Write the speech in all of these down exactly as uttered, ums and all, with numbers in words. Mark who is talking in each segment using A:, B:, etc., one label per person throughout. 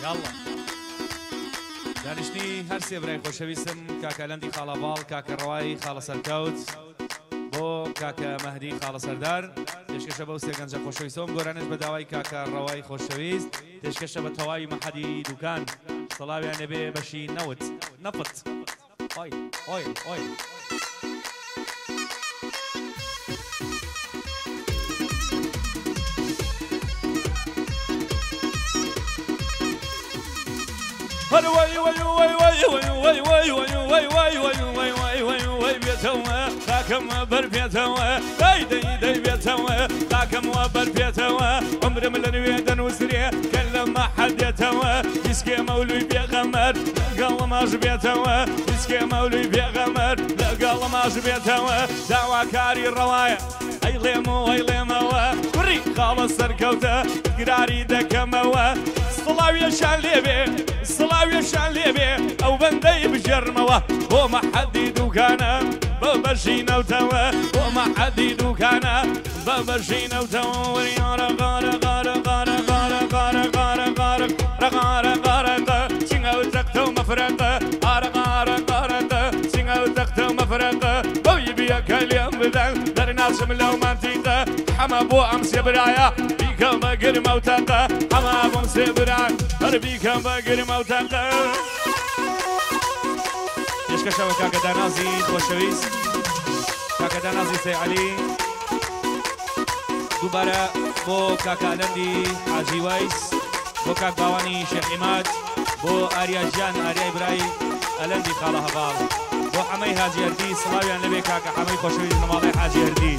A: يلا دانیشتنی هەر سێ برای خۆشەویستم کاکە لەندی خاڵەباڵ کاکە ڕەوایی خاڵە سەرکەوت بۆ کاکە مەهدی خاڵە سەردار پێشکەشە بەو سێ گەنجە خۆشەویستەوەم گۆرانش بە داوای کاکە ڕەوایی خۆشەویست پێشکەشە بە تەواوی مەحەدی دوکان سەڵاویان لێبێ بەشی نەوت نەفت ئۆی ئۆی ئۆی
B: وای وای وای وای وای وای وای وای وای وای وای وای وای وای بيتوا تاكم بر بيتوا داي داي داي بيتوا تاكم وبر بيتوا عمر من الويدن وسري كلم ما حد يتوا يسكي مولوي بيغمر قال ما جبيتوا يسكي مولوي بيغمر قال ما جبيتوا دعوة كاري الرواية اي ليمو اي ليمو وري خالص سركوته قراري دكموا صلاوي شان ليبي صلاوي شان ليبي او بندي بجرموا وما حد دوكانا ببشينا وتوا وما حد دوكانا ببشينا وتوا وريارا غارا غارا غارا غارا غارا غارا غارا غارا غارا سينغا وتقتو مفرقة غارا غارا غارا سينغا وتقتو مفرقة ويبيا كليم بدل در ناس ملو منطقة حما بو امس برايا بيكم بقر موتاقة حما بو امس برايا بيكم بقر موتاقة
A: پێشکەشەوە کاکە دانازی خۆشەویست کاکە دانازی سەیعەلی دووبارە بۆ کاکە لەندی حاجی وایس بۆ کاک باوانی شێخ عیماد بۆ ئاریا گیان ئاریای برای ئەلەندی خاڵە هەڤاڵ بۆ حەمەی حاجی هەردی سڵاویان لەبێ کاکە حەمەی خۆشەویست لە ماڵەی حاجی هەردی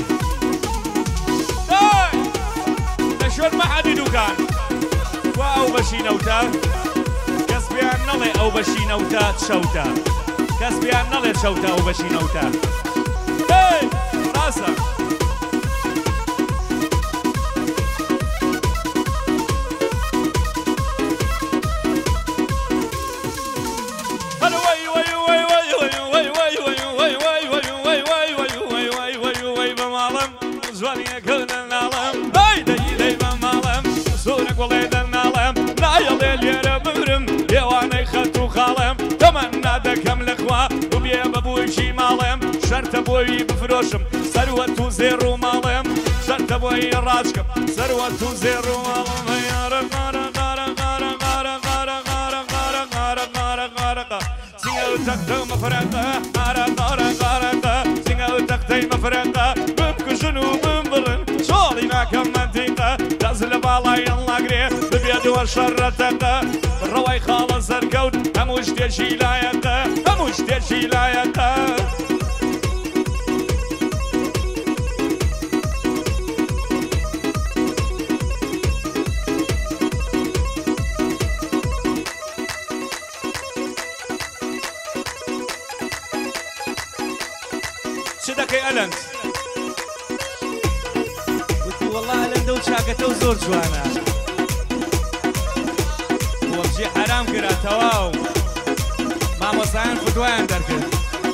B: لە شوێن مەحەدی دووکان وا ئەو بەشی نەوتە کەس پێیان نەڵێ ئەو بەشی نەوتە چەوتە کەس پێیان نەڵێ چەوتە ئەو بەشی نەوتە ڕاستە دەکەم لەخوا و بێ بەبوویشی ماڵێم شەرتە بۆی بفرۆشم سەروەت و زێڕ و ماڵێم شەرتە بۆی ڕاجکەم سەروەت و زێڕ و ماڵم یارە غارە غارە غارە غارە غارە غارە غارە غارە غارە غارە سینگە و تەختە مەفرەقە غارە غارە غارە سینگە و تەختەی مەفرەقە بمکوژن و بمبڕن چۆڵی ناکەم منتیقە دەست لە باڵای ئەڵاگرێ ببێتەوە شەڕەتەقە ڕەوای خاڵە سەرکەوت هەموو شتێکی لایەقە هەموو شتێکی لایەقە چ دەکەی ئەلەند؟
A: وتی وەڵڵا ئەلەندە و چاکەتە و زۆر جوانە وەڵجی حرام کراتەوە و مامۆستایان فتوایان دەرکرد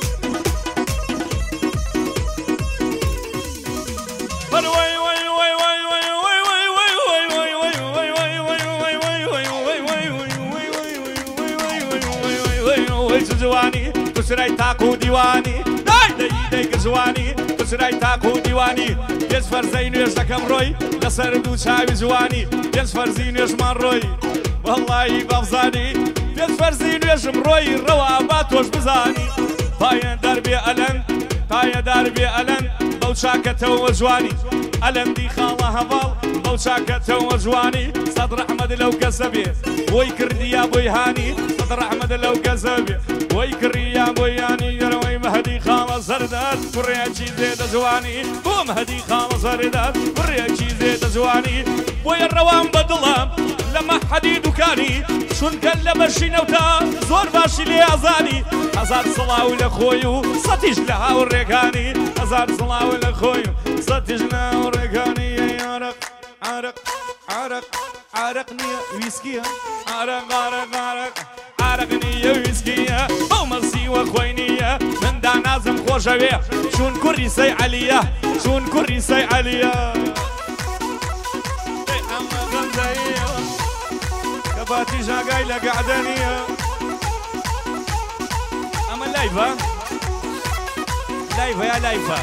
B: جوانی بسرای تاکو دیوانی دای دای دای گزوانی بسرای تاکو دیوانی پێنج فەرزەی نوێژ دەکەم ڕۆی لەسەر دوو چاوی جوانی پێنج فەرزی نوێژمان ڕۆی وەڵڵایی بەفزانی پێنج فەرزی نوێژم ڕۆی ڕەوا با تۆش بزانی پایەدار بێ ئەلەند پایەدار بێ ئەلەند بەو چاکەتەوە جوانی ئەلەندی خاڵە هەڤاڵ بەو چاکەتەوە جوانی سەد ڕەحمەد لەو کەسە بێ بۆی کردیا بۆی هانی سەد ڕەحمەد لەو کەسە بێ بۆی کڕیا بۆی یانی گەرەوەی مەهدی خاڵە سەردار کوڕێکی زێدە جوانی بۆ مەهدی خاڵە سەردار کوڕێکی زێدە جوانی بۆیە ڕەوام بەدڵم لە مەحەدی دوکانی چونکە لە بەشی نەوتە زۆر باشی لێ ئازانی هەزار سڵاو لە خۆی و سەتیش لە هاوڕێکانی هەزار سڵاو لە خۆی و سەتیش لە هاوڕێکانی عارق عارق عارق عارق نییە ویسکیە عارق عارق عارق عارق نییە ویسکیە ئەو مەسیوە خۆی نییە من دانازم خۆشەوێ چون کوڕی سەیعەلیە چون کوڕی سەیعەلیە فاتي جاقاي لقعدانية أما لايفة لايفة يا لايفة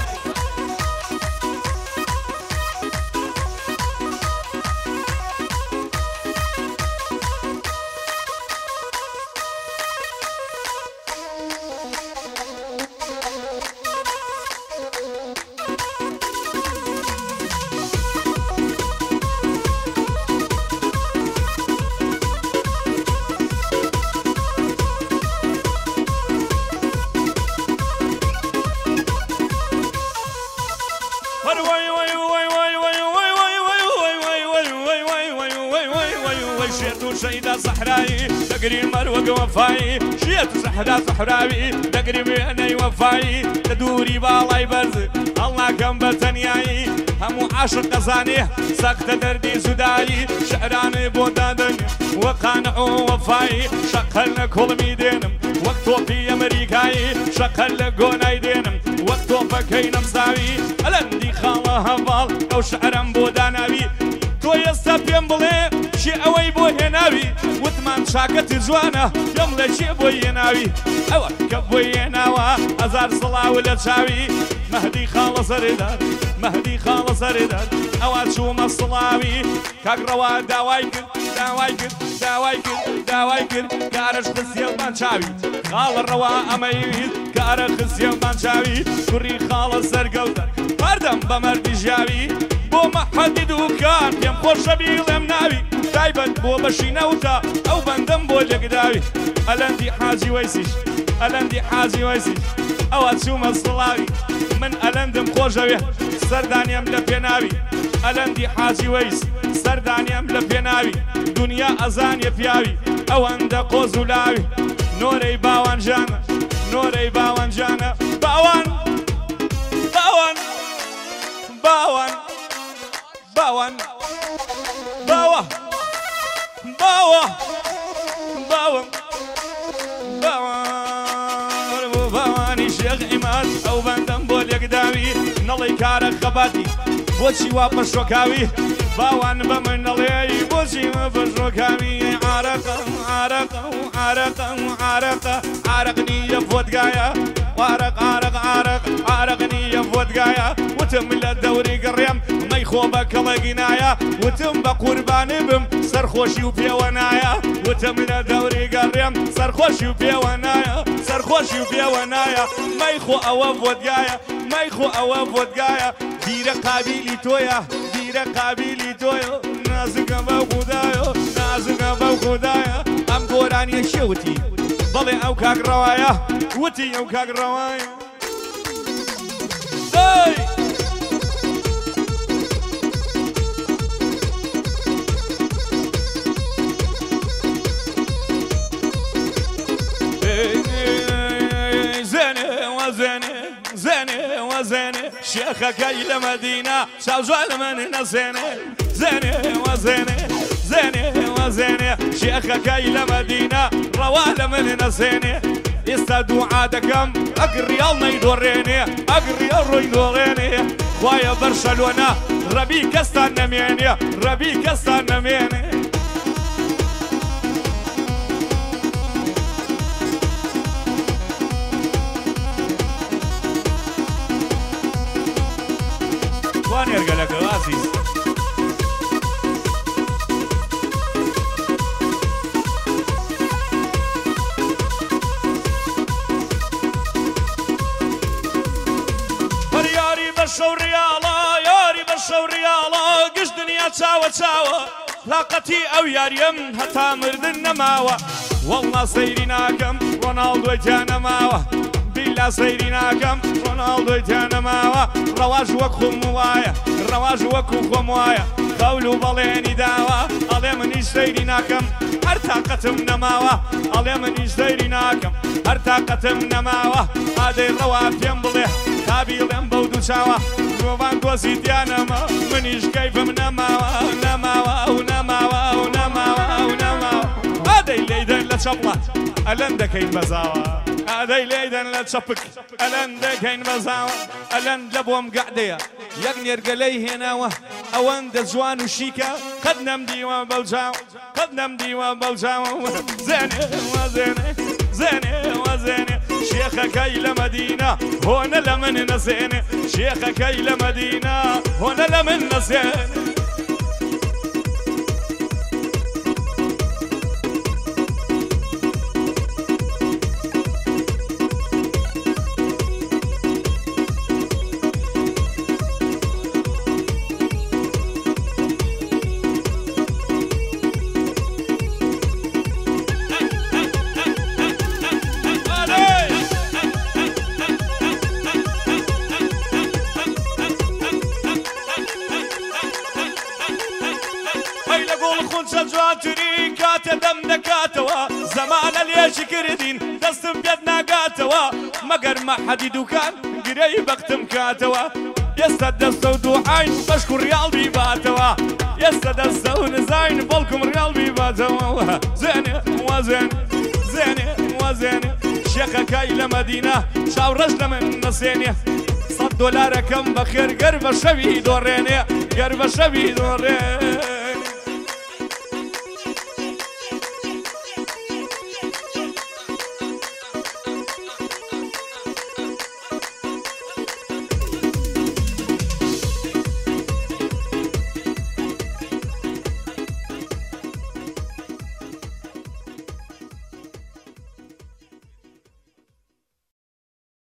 B: شيدا صحراوي تقري المروق وفاي شيت صحدا صحراوي تقري بيني وفاي تدوري بالاي برز الله كم بتنياي هم عاشق قزاني سكت دردي سداي شعراني بودادن وقانعوا وفاي شقلنا كل ميدينم وقتو في امريكاي شقل قوناي دينم وقتو فكينا مساوي الندي خاله هفال او شعرم بوداناوي تو يستبين بلي شي اوي بو هناوي وثمان شاكت زوانا يوم لا شي بو هناوي او كبو هناوا ازار صلاة ولا تشاوي مهدي خالص رداد مهدي خالص رداد او شو مصلاوي كاك روا داوايكر داوايكر داوايكر داوايكر كارش خسيل مانشاوي خال الروا اميد كارش خسيل مانشاوي كوري خالص سرقوتا بردم بمردي جاوي بو محدد وكان يم خوش بيلم ناوي تايبت بو بشي نوتا او بندم بو لقداوي الندي حاجي ويسيش الندي حاجي ويسيش او اتشوم الصلاوي من الندم خوشوي سردانيم لبيناوي الندي حاجي ويس سردانيم لبيناوي دنيا ازان يفياوي او عند قوزولاوي نوري باوان جانا نوري باوان جانا باوان باوان باوان باوان باوا باوا باوا باوا باواني شيخ عماد او بندم بول يقداوي نلي كارك خباتي بوشي وابشوكاوي باوان بمن نلي بوشي وابشوكاوي عرق عرق عرق عرق عرقني يفوت قايا عرق عرق عرق عرقني يفوت قايا وتم الدوري قريم ما يخوبك لقنايا وتم بقربان بم سرخوشي وبيونايا وتم الدوري قريم سرخوشي وبيونايا سرخوشي وبيونايا ما يخو اوف ودقايا ما يخو اوف ودقايا دير قابيلي تويا دير قابيلي تويا نازك بخدايا نازك بخدايا ام قراني شوتي بلي او كاك روايا وتي او كاك روايا اي زيني وزيني زيني وزيني شيخك الى مدينه شاوجال من نزيني زيني وزيني زيني وزيني شيخك الى مدينه روال من نزيني يستدو عادكم اقري الله يدوريني اقري الله يدوريني ويا برشلونه ربيك استنى ميني ربيك استنى ميني وان يرجع لك عزيز ياري بشو ريالا ياري بشو ريالا قش دنيا تساوى تساوى لاقتي او ياريم هتا مردن ماوى والله سيريناكم رونالدو جانا ماوى بالله سيريناكم رونالدو جانا ماوى رواج وكو موايا رواج وكو خموايا قولوا بليني داوى علي من سيريناكم ارتاقتم نماوى علي من سيريناكم ارتاقتم نماوى هذا الرواب ينبلي قابيلن بودو شاوى روان قوزي ديانما منيش كيف نماوى نماوى ونماوى ونماوى ونماوى هذا الليدن لتشبلت ألن كين بزاوى هذا الليدن لتشبك ألن كين بزاوى ألن لبوم قعدية يقني رقلي هنا ئەوەندە جوان و شیکە قەت نەمدیوە بەڵجاو قەت نەمدیوە بەڵجاو زێنێ وەزێنێ زێنێ وەزێنێ شێخەکەی لە مەدینە هۆنە لە من نەزێنێ شێخەکەی لە مەدینە هۆنە لە من نەزێنێ جواتری کاتە دەم دەکاتەوە زەمانە لێشی کردین دەستم پێت ناگاتەوە مەگەر مەحەدی دوکان گرەی بەختم کاتەوە ئێستا دەستە و دوعاین بەشک و ڕیاڵ بیباتەوە ئێستا دەستە و نزاین بەڵکم ڕیاڵ بیباتەوە زێنێ وەزێنێ زێنێ وەزێنێ شێخەکەی لە مەدینە چاوڕەش لە من نەسێنێ سەد دۆلارەکەم بەخێر گەر بە شەوی دۆڕێنێ گەر بە شەوی دۆڕێ